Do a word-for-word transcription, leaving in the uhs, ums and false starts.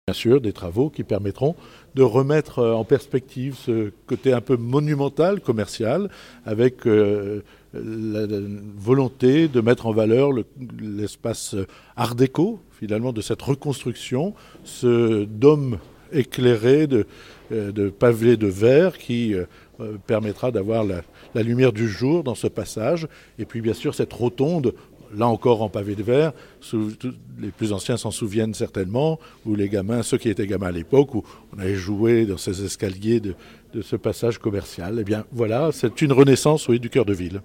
Bien sûr, des travaux qui permettront de remettre en perspective ce côté un peu monumental, commercial, avec euh, la, la volonté de mettre en valeur le, l'espace art déco, finalement, de cette reconstruction, ce dôme éclairé de, de pavés de verre qui euh, permettra d'avoir la, la lumière du jour dans ce passage. Et puis, bien sûr, cette rotonde, là encore en pavé de verre, sous, tout, les plus anciens s'en souviennent certainement, où les gamins, ceux qui étaient gamins à l'époque, où on avait joué dans ces escaliers de, de ce passage commercial. Eh bien voilà, c'est une renaissance, oui, du cœur de ville.